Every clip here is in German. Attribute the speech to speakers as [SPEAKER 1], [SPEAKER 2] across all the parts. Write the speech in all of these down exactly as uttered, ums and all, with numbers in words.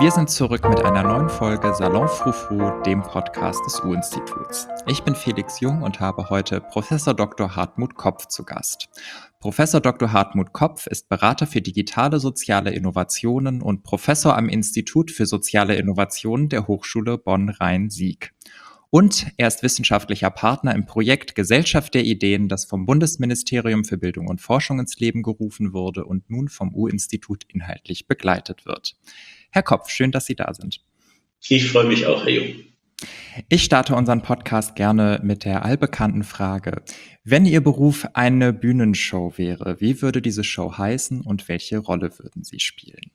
[SPEAKER 1] Wir sind zurück mit einer neuen Folge Salon Frou-Frou, dem Podcast des U-Instituts. Ich bin Felix Jung und habe heute Professor Doktor Hartmut Kopf zu Gast. Professor Doktor Hartmut Kopf ist Berater für digitale soziale Innovationen und Professor am Institut für soziale Innovationen der Hochschule Bonn-Rhein-Sieg. Und er ist wissenschaftlicher Partner im Projekt Gesellschaft der Ideen, das vom Bundesministerium für Bildung und Forschung ins Leben gerufen wurde und nun vom U-Institut inhaltlich begleitet wird. Herr Kopf, schön, dass Sie da sind.
[SPEAKER 2] Ich freue mich auch, Herr Jung.
[SPEAKER 1] Ich starte unseren Podcast gerne mit der allbekannten Frage: Wenn Ihr Beruf eine Bühnenshow wäre, wie würde diese Show heißen und welche Rolle würden Sie spielen?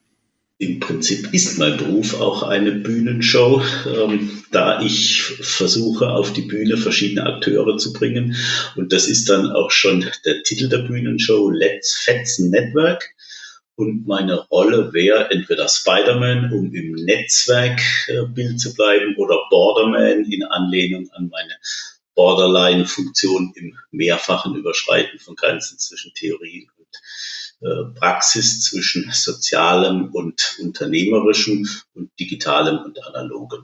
[SPEAKER 2] Im Prinzip ist mein Beruf auch eine Bühnenshow, ähm, da ich versuche, auf die Bühne verschiedene Akteure zu bringen. Und das ist dann auch schon der Titel der Bühnenshow, Let's Fetzen Network. Und meine Rolle wäre entweder Spider-Man, um im Netzwerkbild zu bleiben, oder Borderman in Anlehnung an meine Borderline-Funktion im mehrfachen Überschreiten von Grenzen zwischen Theorie und äh, Praxis, zwischen Sozialem und Unternehmerischem und Digitalem und Analogem.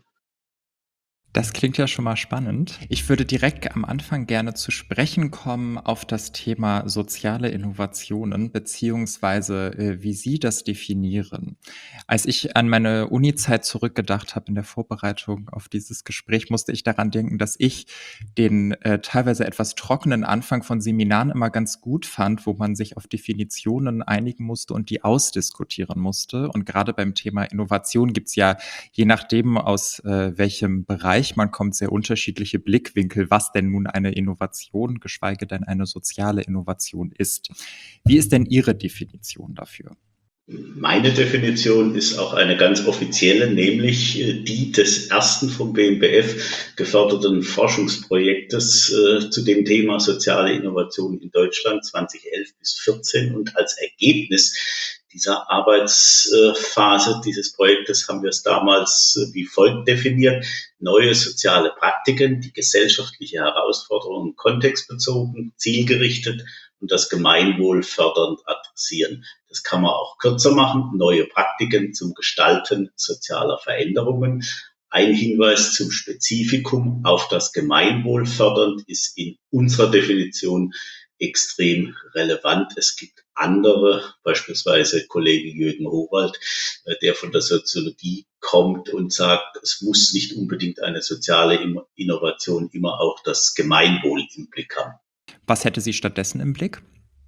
[SPEAKER 1] Das klingt ja schon mal spannend. Ich würde direkt am Anfang gerne zu sprechen kommen auf das Thema soziale Innovationen, beziehungsweise äh, wie Sie das definieren. Als ich an meine Uni-Zeit zurückgedacht habe in der Vorbereitung auf dieses Gespräch, musste ich daran denken, dass ich den äh, teilweise etwas trockenen Anfang von Seminaren immer ganz gut fand, wo man sich auf Definitionen einigen musste und die ausdiskutieren musste. Und gerade beim Thema Innovation gibt es ja, je nachdem aus äh, welchem Bereich man kommt, sehr unterschiedliche Blickwinkel, was denn nun eine Innovation, geschweige denn eine soziale Innovation ist. Wie ist denn Ihre Definition dafür?
[SPEAKER 2] Meine Definition ist auch eine ganz offizielle, nämlich die des ersten vom B M B F geförderten Forschungsprojektes äh, zu dem Thema soziale Innovation in Deutschland zweitausendelf bis zweitausendvierzehn. Und als Ergebnis dieser Arbeitsphase dieses Projektes haben wir es damals wie folgt definiert: Neue soziale Praktiken, die gesellschaftliche Herausforderungen kontextbezogen, zielgerichtet und das Gemeinwohl fördernd adressieren. Das kann man auch kürzer machen: Neue Praktiken zum Gestalten sozialer Veränderungen. Ein Hinweis zum Spezifikum auf das Gemeinwohl fördernd ist in unserer Definition extrem relevant. Es gibt andere, beispielsweise Kollege Jürgen Howald, der von der Soziologie kommt und sagt, es muss nicht unbedingt eine soziale Innovation immer auch das Gemeinwohl im Blick haben.
[SPEAKER 1] Was hätte sie stattdessen im Blick?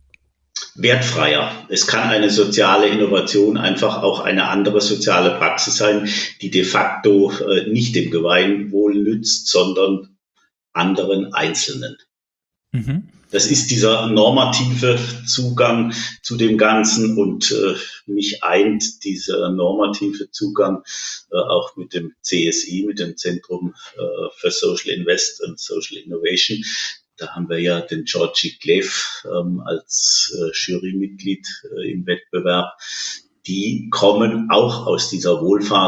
[SPEAKER 2] Wertfreier. Es kann eine soziale Innovation einfach auch eine andere soziale Praxis sein, die de facto äh, nicht dem Gemeinwohl nützt, sondern anderen Einzelnen. Mhm. Das ist dieser normative Zugang zu dem Ganzen, und äh, mich eint dieser normative Zugang äh, auch mit dem C S I, mit dem Zentrum äh, für Social Invest und Social Innovation. Da haben wir ja den Georgi Klev ähm, als äh, Jurymitglied äh, im Wettbewerb. Die kommen auch aus dieser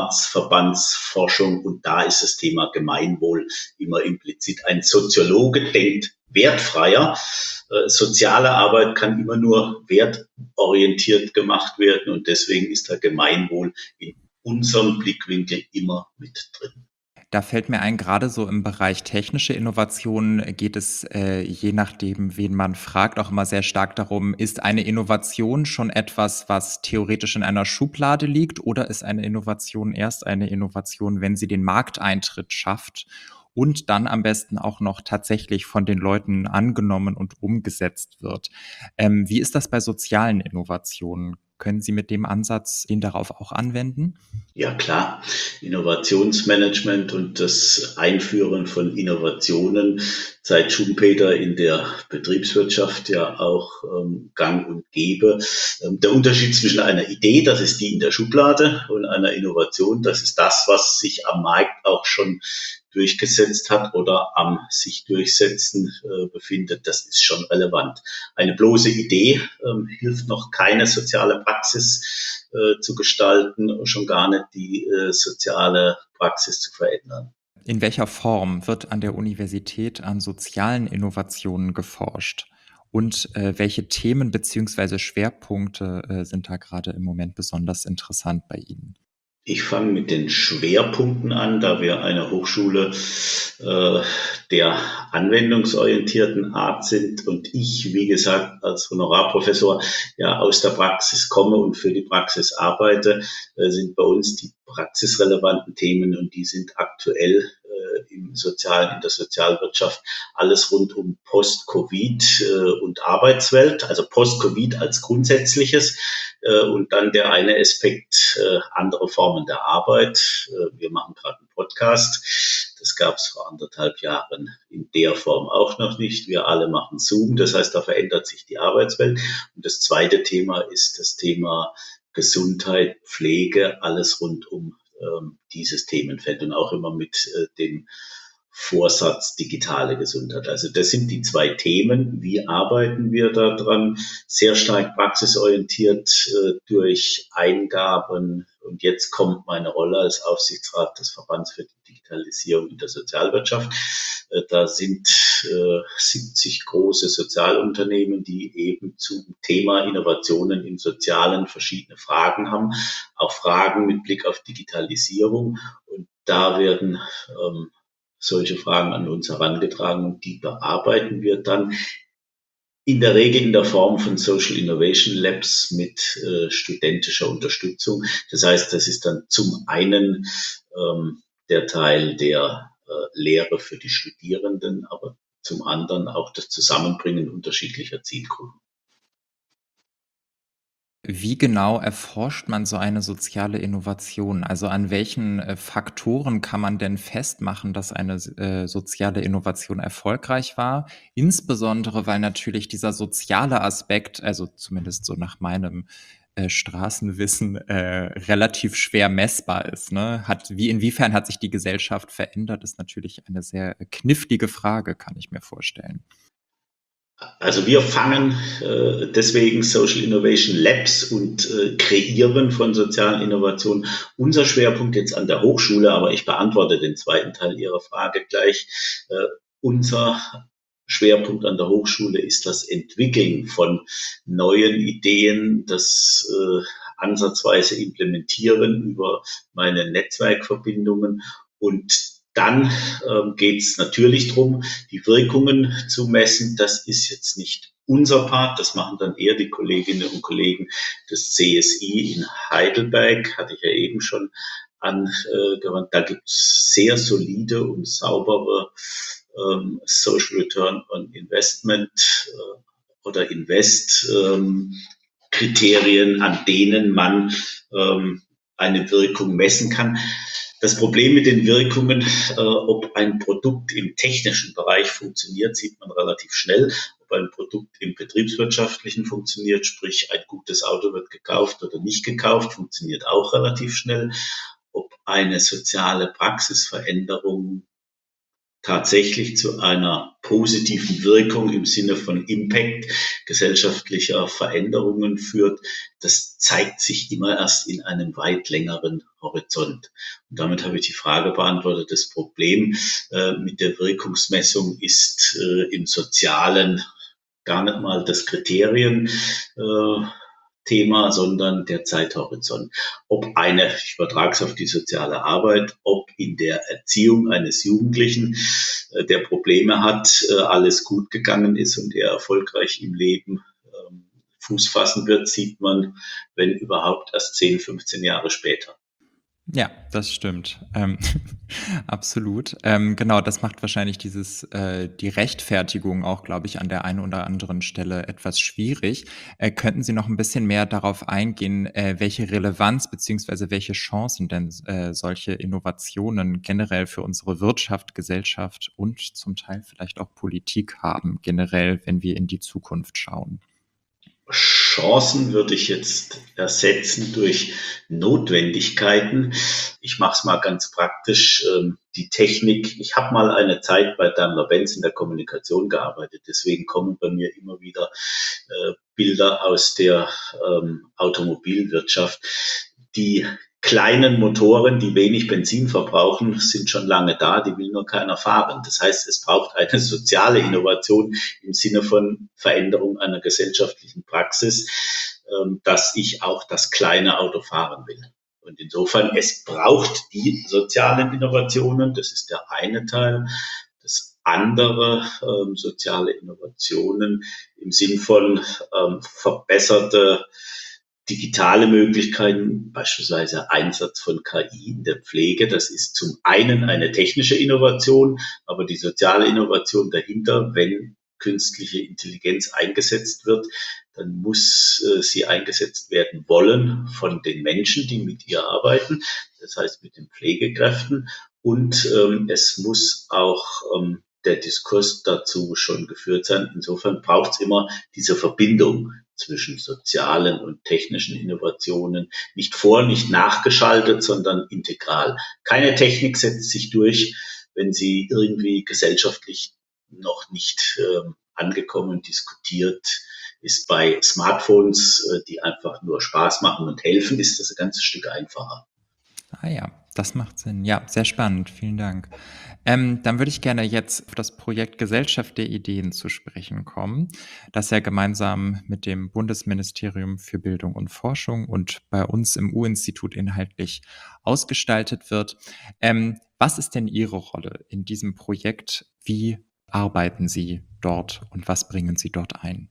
[SPEAKER 2] Wohlfahrtsverbandsforschung, und da ist das Thema Gemeinwohl immer implizit. Ein Soziologe denkt wertfreier. Äh, soziale Arbeit kann immer nur wertorientiert gemacht werden, und deswegen ist der Gemeinwohl in unserem Blickwinkel immer mit drin.
[SPEAKER 1] Da fällt mir ein, gerade so im Bereich technische Innovationen geht es, äh, je nachdem, wen man fragt, auch immer sehr stark darum: Ist eine Innovation schon etwas, was theoretisch in einer Schublade liegt, oder ist eine Innovation erst eine Innovation, wenn sie den Markteintritt schafft und dann am besten auch noch tatsächlich von den Leuten angenommen und umgesetzt wird? Ähm, wie ist das bei sozialen Innovationen? Können Sie mit dem Ansatz den darauf auch anwenden?
[SPEAKER 2] Ja, klar. Innovationsmanagement und das Einführen von Innovationen seit Schumpeter in der Betriebswirtschaft ja auch ähm, gang und gäbe. Ähm, der Unterschied zwischen einer Idee, das ist die in der Schublade, und einer Innovation, das ist das, was sich am Markt auch schon durchgesetzt hat oder am sich durchsetzen äh, befindet, das ist schon relevant. Eine bloße Idee ähm, hilft noch, keine soziale Praxis äh, zu gestalten, schon gar nicht die äh, soziale Praxis zu verändern.
[SPEAKER 1] In welcher Form wird an der Universität an sozialen Innovationen geforscht? Und äh, welche Themen bzw. Schwerpunkte äh, sind da gerade im Moment besonders interessant bei Ihnen?
[SPEAKER 2] Ich fange mit den Schwerpunkten an, da wir eine Hochschule äh, der anwendungsorientierten Art sind und ich, wie gesagt, als Honorarprofessor ja aus der Praxis komme und für die Praxis arbeite, äh, sind bei uns die praxisrelevanten Themen und die sind aktuell äh, im Sozialen, in der Sozialwirtschaft alles rund um Post-Covid äh, und Arbeitswelt, also Post-Covid als grundsätzliches äh, und dann der eine Aspekt, äh, andere Formen der Arbeit. Äh, wir machen gerade einen Podcast. Das gab es vor anderthalb Jahren in der Form auch noch nicht. Wir alle machen Zoom. Das heißt, da verändert sich die Arbeitswelt. Und das zweite Thema ist das Thema Gesundheit, Pflege, alles rund um ähm, dieses Themenfeld und auch immer mit äh, dem Vorsatz digitale Gesundheit. Also das sind die zwei Themen. Wie arbeiten wir daran? Sehr stark praxisorientiert äh, durch Eingaben. Und jetzt kommt meine Rolle als Aufsichtsrat des Verbands für die Digitalisierung in der Sozialwirtschaft. Äh, da sind äh, siebzig große Sozialunternehmen, die eben zum Thema Innovationen im Sozialen verschiedene Fragen haben, auch Fragen mit Blick auf Digitalisierung. Und da werden ähm, solche Fragen an uns herangetragen und die bearbeiten wir dann in der Regel in der Form von Social Innovation Labs mit äh, studentischer Unterstützung. Das heißt, das ist dann zum einen ähm, der Teil der äh, Lehre für die Studierenden, aber zum anderen auch das Zusammenbringen unterschiedlicher Zielgruppen.
[SPEAKER 1] Wie genau erforscht man so eine soziale Innovation? Also an welchen äh, Faktoren kann man denn festmachen, dass eine äh, soziale Innovation erfolgreich war? Insbesondere, weil natürlich dieser soziale Aspekt, also zumindest so nach meinem äh, Straßenwissen, äh, relativ schwer messbar ist. Ne? Hat, wie, inwiefern hat sich die Gesellschaft verändert, ist natürlich eine sehr knifflige Frage, kann ich mir vorstellen.
[SPEAKER 2] Also wir fangen äh, deswegen Social Innovation Labs und äh, Kreieren von sozialen Innovationen. Unser Schwerpunkt jetzt an der Hochschule, aber ich beantworte den zweiten Teil Ihrer Frage gleich. Äh, unser Schwerpunkt an der Hochschule ist das Entwickeln von neuen Ideen, das äh, ansatzweise Implementieren über meine Netzwerkverbindungen und dann ähm, geht es natürlich darum, die Wirkungen zu messen. Das ist jetzt nicht unser Part, das machen dann eher die Kolleginnen und Kollegen des C S I in Heidelberg, hatte ich ja eben schon angewandt. Da gibt es sehr solide und saubere ähm, Social Return on Investment äh, oder Invest ähm, Kriterien, an denen man ähm, eine Wirkung messen kann. Das Problem mit den Wirkungen, äh, ob ein Produkt im technischen Bereich funktioniert, sieht man relativ schnell. Ob ein Produkt im betriebswirtschaftlichen funktioniert, sprich ein gutes Auto wird gekauft oder nicht gekauft, funktioniert auch relativ schnell. Ob eine soziale Praxisveränderung tatsächlich zu einer positiven Wirkung im Sinne von Impact gesellschaftlicher Veränderungen führt, das zeigt sich immer erst in einem weit längeren Horizont. Und damit habe ich die Frage beantwortet. Das Problem äh, mit der Wirkungsmessung ist äh, im Sozialen gar nicht mal das Kriterien, äh, Thema, sondern der Zeithorizont. Ob eine, ich übertrage es auf die soziale Arbeit, ob in der Erziehung eines Jugendlichen, äh, der Probleme hat, äh, alles gut gegangen ist und er erfolgreich im Leben ähm, Fuß fassen wird, sieht man, wenn überhaupt, erst zehn, fünfzehn Jahre später.
[SPEAKER 1] Ja, das stimmt. Ähm, absolut. Ähm, genau, das macht wahrscheinlich dieses äh, die Rechtfertigung auch, glaube ich, an der einen oder anderen Stelle etwas schwierig. Äh, könnten Sie noch ein bisschen mehr darauf eingehen, äh, welche Relevanz beziehungsweise welche Chancen denn äh, solche Innovationen generell für unsere Wirtschaft, Gesellschaft und zum Teil vielleicht auch Politik haben, generell, wenn wir in die Zukunft schauen?
[SPEAKER 2] Chancen würde ich jetzt ersetzen durch Notwendigkeiten. Ich mache es mal ganz praktisch. Ähm, die Technik, ich habe mal eine Zeit bei Daimler-Benz in der Kommunikation gearbeitet. Deswegen kommen bei mir immer wieder äh, Bilder aus der ähm, Automobilwirtschaft. Die kleinen Motoren, die wenig Benzin verbrauchen, sind schon lange da, die will nur keiner fahren. Das heißt, es braucht eine soziale Innovation im Sinne von Veränderung einer gesellschaftlichen Praxis, ähm, dass ich auch das kleine Auto fahren will. Und insofern, es braucht die sozialen Innovationen, das ist der eine Teil. Das andere, ähm, soziale Innovationen im Sinn von ähm, verbesserte digitale Möglichkeiten, beispielsweise Einsatz von K I in der Pflege. Das ist zum einen eine technische Innovation, aber die soziale Innovation dahinter, wenn künstliche Intelligenz eingesetzt wird, dann muss äh, sie eingesetzt werden wollen von den Menschen, die mit ihr arbeiten, das heißt mit den Pflegekräften. Und ähm, es muss auch ähm, der Diskurs dazu schon geführt sein. Insofern braucht es immer diese Verbindung zwischen sozialen und technischen Innovationen. Nicht vor, nicht nachgeschaltet, sondern integral. Keine Technik setzt sich durch, wenn sie irgendwie gesellschaftlich noch nicht äh, angekommen, diskutiert ist. Bei Smartphones, äh, die einfach nur Spaß machen und helfen, ist das ein ganzes Stück einfacher.
[SPEAKER 1] Ah ja, das macht Sinn. Ja, sehr spannend. Vielen Dank. Ähm, dann würde ich gerne jetzt auf das Projekt Gesellschaft der Ideen zu sprechen kommen, das ja gemeinsam mit dem Bundesministerium für Bildung und Forschung und bei uns im U-Institut inhaltlich ausgestaltet wird. Ähm, was ist denn Ihre Rolle in diesem Projekt? Wie arbeiten Sie dort und was bringen Sie dort ein?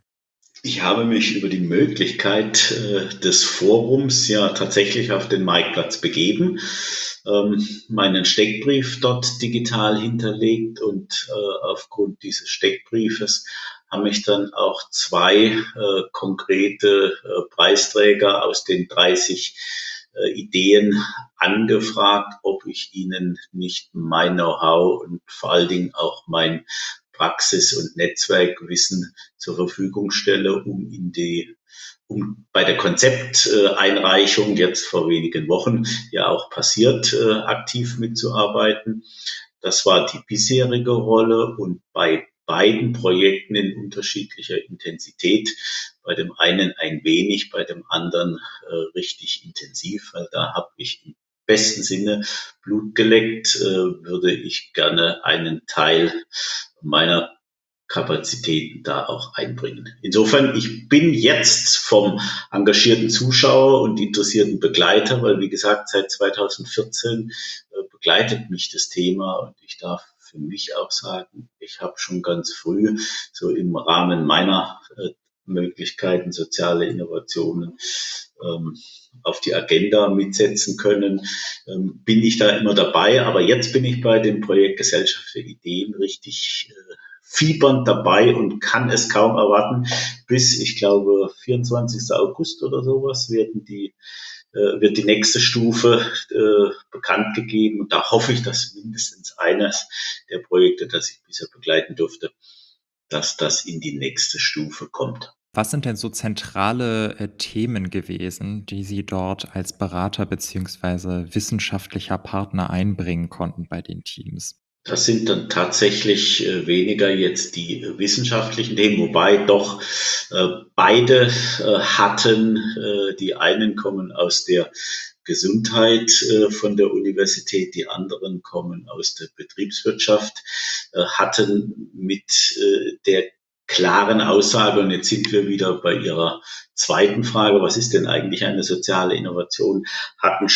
[SPEAKER 2] Ich habe mich über die Möglichkeit äh, des Forums ja tatsächlich auf den Marktplatz begeben, ähm, meinen Steckbrief dort digital hinterlegt und äh, aufgrund dieses Steckbriefes haben mich dann auch zwei äh, konkrete äh, Preisträger aus den dreißig äh, Ideen angefragt, ob ich ihnen nicht mein Know-how und vor allen Dingen auch mein Praxis- und Netzwerkwissen zur Verfügung stelle, um in die, um bei der Konzepteinreichung jetzt vor wenigen Wochen ja auch passiert, äh, aktiv mitzuarbeiten. Das war die bisherige Rolle und bei beiden Projekten in unterschiedlicher Intensität. Bei dem einen ein wenig, bei dem anderen äh, richtig intensiv, weil da habe ich im besten Sinne Blut geleckt, äh, würde ich gerne einen Teil meiner Kapazitäten da auch einbringen. Insofern, ich bin jetzt vom engagierten Zuschauer und interessierten Begleiter, weil wie gesagt, seit zweitausendvierzehn äh, begleitet mich das Thema und ich darf für mich auch sagen, ich habe schon ganz früh so im Rahmen meiner äh, Möglichkeiten, soziale Innovationen ähm, auf die Agenda mitsetzen können, ähm, bin ich da immer dabei. Aber jetzt bin ich bei dem Projekt Gesellschaft für Ideen richtig äh, fiebernd dabei und kann es kaum erwarten. Bis, ich glaube, vierundzwanzigsten August oder sowas werden die, äh, wird die nächste Stufe äh, bekannt gegeben. Und da hoffe ich, dass mindestens eines der Projekte, das ich bisher begleiten durfte, dass das in die nächste Stufe kommt.
[SPEAKER 1] Was sind denn so zentrale, äh, Themen gewesen, die Sie dort als Berater beziehungsweise wissenschaftlicher Partner einbringen konnten bei den Teams?
[SPEAKER 2] Das sind dann tatsächlich äh, weniger jetzt die äh, wissenschaftlichen Themen, wobei doch äh, beide äh, hatten. Äh, die einen kommen aus der Gesundheit äh, von der Universität, die anderen kommen aus der Betriebswirtschaft, äh, hatten mit äh, der klaren Aussage, und jetzt sind wir wieder bei Ihrer zweiten Frage, was ist denn eigentlich eine soziale Innovation, hatten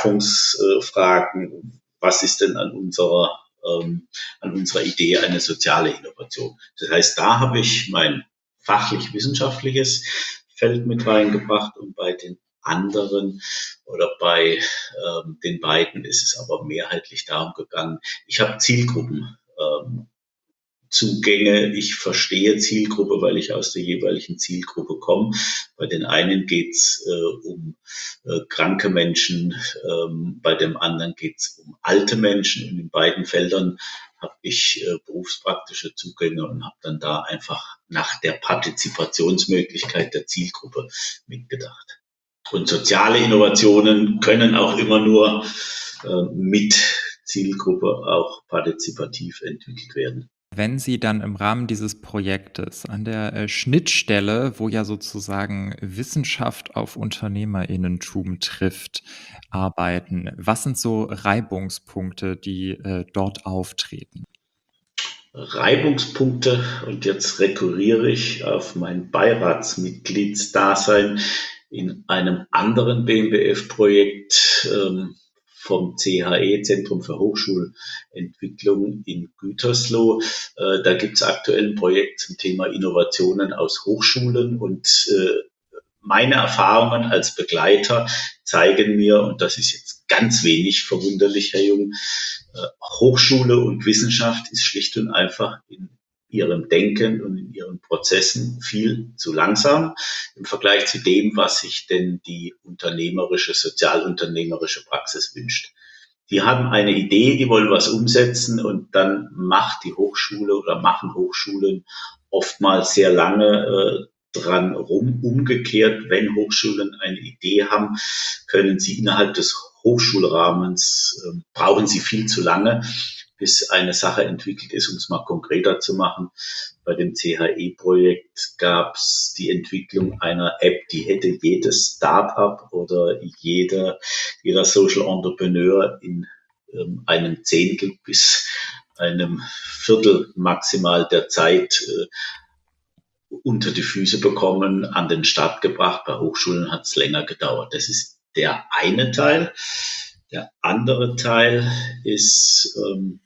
[SPEAKER 2] Schärfungsfragen, was ist denn an unserer ähm, an unserer Idee eine soziale Innovation. Das heißt, da habe ich mein fachlich-wissenschaftliches Feld mit reingebracht und bei den anderen oder bei ähm, den beiden ist es aber mehrheitlich darum gegangen, ich habe Zielgruppen ähm, Zugänge. Ich verstehe Zielgruppe, weil ich aus der jeweiligen Zielgruppe komme. Bei den einen geht's äh, um äh, kranke Menschen, ähm, bei dem anderen geht's um alte Menschen. Und in beiden Feldern habe ich äh, berufspraktische Zugänge und habe dann da einfach nach der Partizipationsmöglichkeit der Zielgruppe mitgedacht. Und soziale Innovationen können auch immer nur äh, mit Zielgruppe auch partizipativ entwickelt werden.
[SPEAKER 1] Wenn Sie dann im Rahmen dieses Projektes an der, äh, Schnittstelle, wo ja sozusagen Wissenschaft auf UnternehmerInnentum trifft, arbeiten, was sind so Reibungspunkte, die, äh, dort auftreten?
[SPEAKER 2] Reibungspunkte, und jetzt rekurriere ich auf mein Beiratsmitgliedsdasein in einem anderen B M B F-Projekt ähm, vom C H E, Zentrum für Hochschulentwicklung in Gütersloh. Äh, da gibt es aktuell ein Projekt zum Thema Innovationen aus Hochschulen und äh, meine Erfahrungen als Begleiter zeigen mir, und das ist jetzt ganz wenig verwunderlich, Herr Jung, äh, Hochschule und Wissenschaft ist schlicht und einfach in ihrem Denken und in ihren Prozessen viel zu langsam im Vergleich zu dem, was sich denn die unternehmerische, sozialunternehmerische Praxis wünscht. Die haben eine Idee, die wollen was umsetzen und dann macht die Hochschule oder machen Hochschulen oftmals sehr lange äh, dran rum. Umgekehrt, wenn Hochschulen eine Idee haben, können sie innerhalb des Hochschulrahmens, äh, brauchen sie viel zu lange, bis eine Sache entwickelt ist, um es mal konkreter zu machen. Bei dem C H E-Projekt gab es die Entwicklung einer App, die hätte jedes Start-up oder jeder, jeder Social Entrepreneur in ähm, einem Zehntel bis einem Viertel maximal der Zeit äh, unter die Füße bekommen, an den Start gebracht. Bei Hochschulen hat es länger gedauert. Das ist der eine Teil. Der andere Teil ist ähm,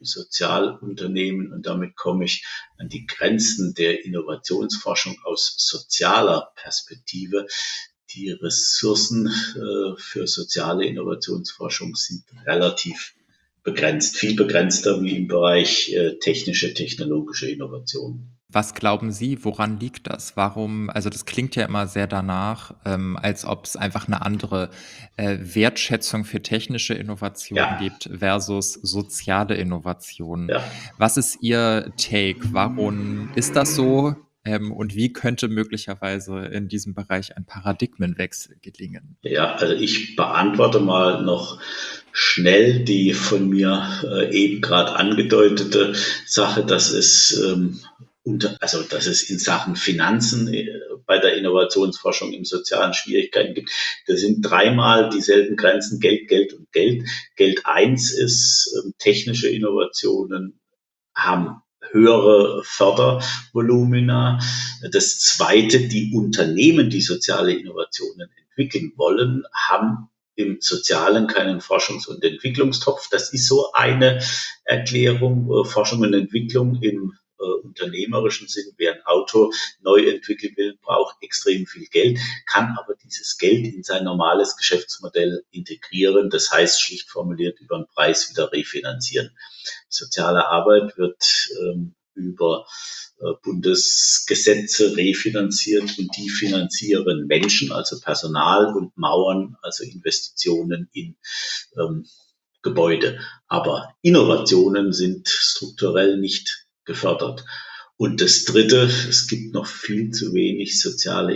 [SPEAKER 2] Sozialunternehmen und damit komme ich an die Grenzen der Innovationsforschung aus sozialer Perspektive. Die Ressourcen äh, für soziale Innovationsforschung sind relativ begrenzt, viel begrenzter wie im Bereich äh, technische, technologische Innovation.
[SPEAKER 1] Was glauben Sie, woran liegt das? Warum, also das klingt ja immer sehr danach, ähm, als ob es einfach eine andere äh, Wertschätzung für technische Innovationen
[SPEAKER 2] Ja,
[SPEAKER 1] gibt versus soziale Innovationen.
[SPEAKER 2] ja.
[SPEAKER 1] Was ist Ihr Take? Warum ist das so? Ähm, und wie könnte möglicherweise in diesem Bereich ein Paradigmenwechsel gelingen?
[SPEAKER 2] Ja, also ich beantworte mal noch schnell die von mir äh, eben gerade angedeutete Sache, dass es ähm, unter, also dass es in Sachen Finanzen äh, bei der Innovationsforschung im Sozialen Schwierigkeiten gibt. Da sind dreimal dieselben Grenzen: Geld, Geld und Geld. Geld eins ist ähm, technische Innovationen haben höhere Fördervolumina. Das zweite, die Unternehmen, die soziale Innovationen entwickeln wollen, haben im Sozialen keinen Forschungs- und Entwicklungstopf. Das ist so eine Erklärung. Forschung und Entwicklung im äh, unternehmerischen Sinn, wer ein Auto neu entwickeln will, braucht extrem viel Geld, kann aber dieses Geld in sein normales Geschäftsmodell integrieren. Das heißt, schlicht formuliert, über den Preis wieder refinanzieren. Soziale Arbeit wird ähm, über äh, Bundesgesetze refinanziert und die finanzieren Menschen, also Personal und Mauern, also Investitionen in ähm, Gebäude. Aber Innovationen sind strukturell nicht gefördert. Und das Dritte, es gibt noch viel zu wenig soziale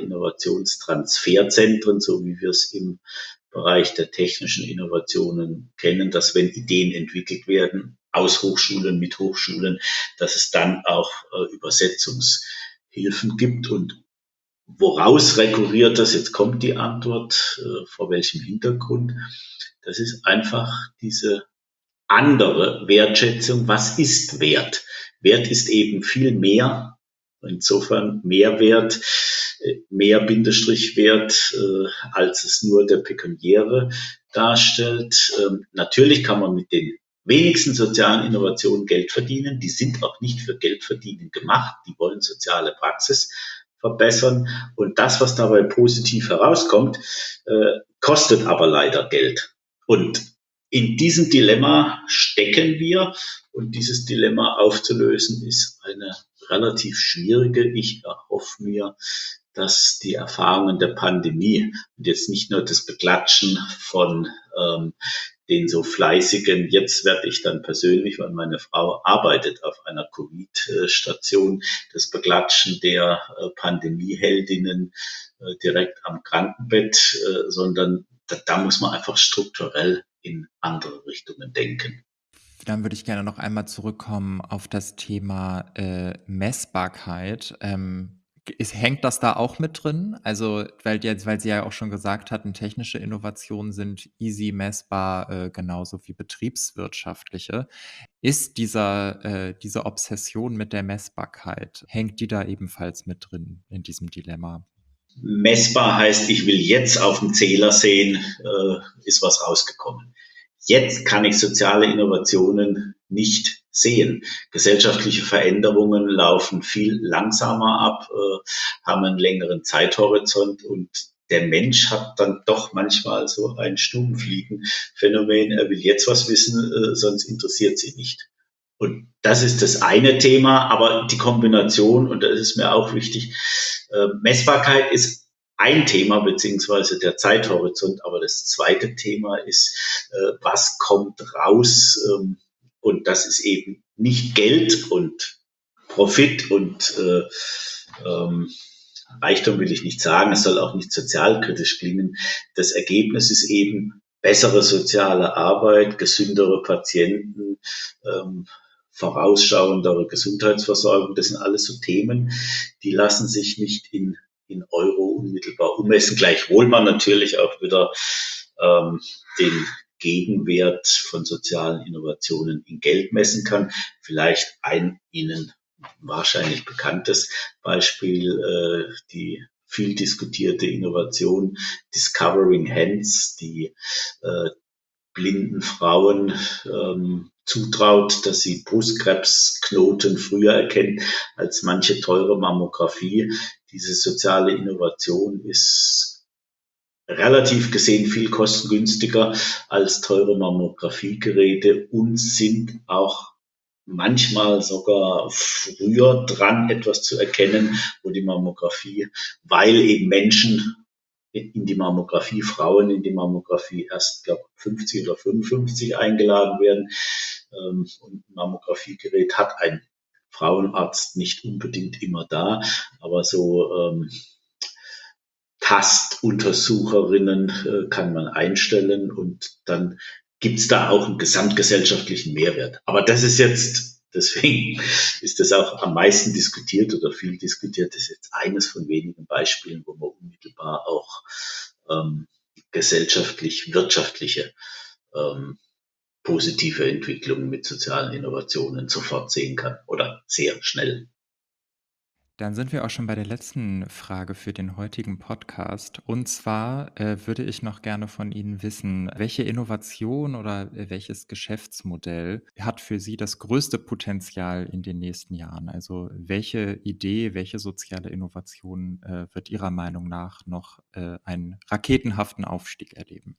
[SPEAKER 2] Innovationstransferzentren, so wie wir es im Bereich der technischen Innovationen kennen, dass wenn Ideen entwickelt werden, aus Hochschulen, mit Hochschulen, dass es dann auch äh, Übersetzungshilfen gibt. Und woraus rekurriert das? Jetzt kommt die Antwort, äh, vor welchem Hintergrund. Das ist einfach diese andere Wertschätzung. Was ist Wert? Wert ist eben viel mehr. Insofern Mehrwert, äh, mehr Bindestrich Wert, äh, als es nur der pekuniäre darstellt. Ähm, natürlich kann man mit den wenigsten sozialen Innovationen Geld verdienen. Die sind auch nicht für Geld verdienen gemacht. Die wollen soziale Praxis verbessern. Und das, was dabei positiv herauskommt, äh, kostet aber leider Geld. Und in diesem Dilemma stecken wir, und dieses Dilemma aufzulösen ist eine relativ schwierige. Ich erhoffe mir, dass die Erfahrungen der Pandemie und jetzt nicht nur das Beklatschen von ähm, den so fleißigen, jetzt werde ich dann persönlich, weil meine Frau arbeitet auf einer Covid-Station, das Beklatschen der äh, Pandemieheldinnen äh, direkt am Krankenbett, äh, sondern da, da muss man einfach strukturell in andere Richtungen denken.
[SPEAKER 1] Dann würde ich gerne noch einmal zurückkommen auf das Thema äh, Messbarkeit. Ähm, ist, hängt das da auch mit drin? Also, weil, jetzt, weil Sie ja auch schon gesagt hatten, technische Innovationen sind easy messbar, äh, genauso wie betriebswirtschaftliche. Ist dieser, äh, diese Obsession mit der Messbarkeit, hängt die da ebenfalls mit drin in diesem Dilemma?
[SPEAKER 2] Messbar heißt, ich will jetzt auf dem Zähler sehen, äh, ist was rausgekommen. Jetzt kann ich soziale Innovationen nicht sehen. Gesellschaftliche Veränderungen laufen viel langsamer ab, äh, haben einen längeren Zeithorizont und der Mensch hat dann doch manchmal so ein Stubenfliegenphänomen. Er will jetzt was wissen, äh, sonst interessiert sie nicht. Und das ist das eine Thema, aber die Kombination, und das ist mir auch wichtig, äh, Messbarkeit ist ein Thema, beziehungsweise der Zeithorizont, aber das zweite Thema ist, äh, was kommt raus, ähm, und das ist eben nicht Geld und Profit und äh, ähm, Reichtum will ich nicht sagen, es soll auch nicht sozialkritisch klingen. Das Ergebnis ist eben bessere soziale Arbeit, gesündere Patienten, ähm, vorausschauendere Gesundheitsversorgung. Das sind alles so Themen, die lassen sich nicht in, in Euro unmittelbar ummessen. Gleichwohl man natürlich auch wieder ähm, den Gegenwert von sozialen Innovationen in Geld messen kann. Vielleicht ein Ihnen wahrscheinlich bekanntes Beispiel, äh, die viel diskutierte Innovation Discovering Hands, die äh, blinden Frauen ähm, zutraut, dass sie Brustkrebsknoten früher erkennen als manche teure Mammographie. Diese soziale Innovation ist relativ gesehen viel kostengünstiger als teure Mammografiegeräte und sind auch manchmal sogar früher dran, etwas zu erkennen, wo die Mammographie, weil eben Menschen in die Mammographie, Frauen in die Mammographie erst, glaube fünfzig oder fünfundfünfzig eingeladen werden. Ähm, und ein Mammografiegerät hat ein Frauenarzt nicht unbedingt immer da, aber so ähm, Tastuntersucherinnen äh, kann man einstellen und dann gibt's da auch einen gesamtgesellschaftlichen Mehrwert. Aber das ist jetzt, deswegen ist das auch am meisten diskutiert oder viel diskutiert, das ist jetzt eines von wenigen Beispielen, wo man unmittelbar auch ähm, gesellschaftlich, wirtschaftliche ähm, positive Entwicklungen mit sozialen Innovationen sofort sehen kann oder sehr schnell.
[SPEAKER 1] Dann sind wir auch schon bei der letzten Frage für den heutigen Podcast. Und zwar äh, würde ich noch gerne von Ihnen wissen, welche Innovation oder äh, welches Geschäftsmodell hat für Sie das größte Potenzial in den nächsten Jahren? Also welche Idee, welche soziale Innovation äh, wird Ihrer Meinung nach noch äh, einen raketenhaften Aufstieg erleben?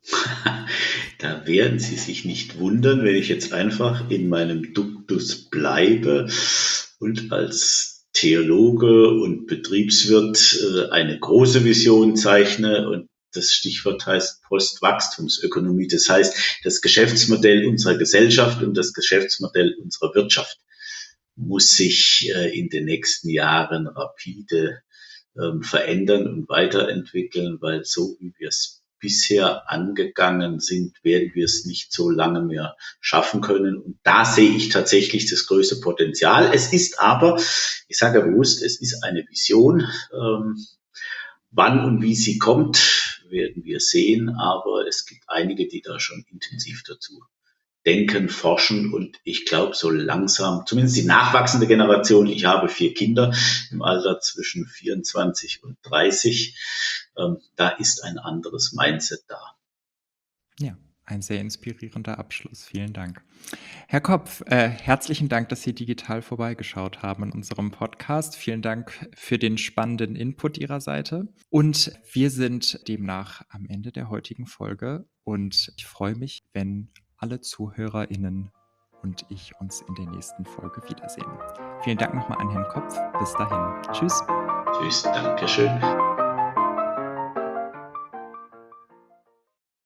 [SPEAKER 2] Da werden Sie sich nicht wundern, wenn ich jetzt einfach in meinem Duktus bleibe und als Theologe und Betriebswirt äh, eine große Vision zeichne und das Stichwort heißt Postwachstumsökonomie. Das heißt, das Geschäftsmodell unserer Gesellschaft und das Geschäftsmodell unserer Wirtschaft muss sich äh, in den nächsten Jahren rapide ähm, verändern und weiterentwickeln, weil so wie wir es bisher angegangen sind, werden wir es nicht so lange mehr schaffen können. Und da sehe ich tatsächlich das größte Potenzial. Es ist aber, ich sage bewusst, es ist eine Vision. Ähm, wann und wie sie kommt, werden wir sehen. Aber es gibt einige, die da schon intensiv dazu denken, forschen und ich glaube so langsam, zumindest die nachwachsende Generation, ich habe vier Kinder im Alter zwischen vierundzwanzig und dreißig, ähm, da ist ein anderes Mindset da.
[SPEAKER 1] Ja, ein sehr inspirierender Abschluss. Vielen Dank. Herr Kopf, äh, herzlichen Dank, dass Sie digital vorbeigeschaut haben in unserem Podcast. Vielen Dank für den spannenden Input Ihrer Seite. Und wir sind demnach am Ende der heutigen Folge und ich freue mich, wenn alle ZuhörerInnen und ich uns in der nächsten Folge wiedersehen. Vielen Dank nochmal an Herrn Kopf. Bis dahin. Tschüss.
[SPEAKER 2] Tschüss, Dankeschön.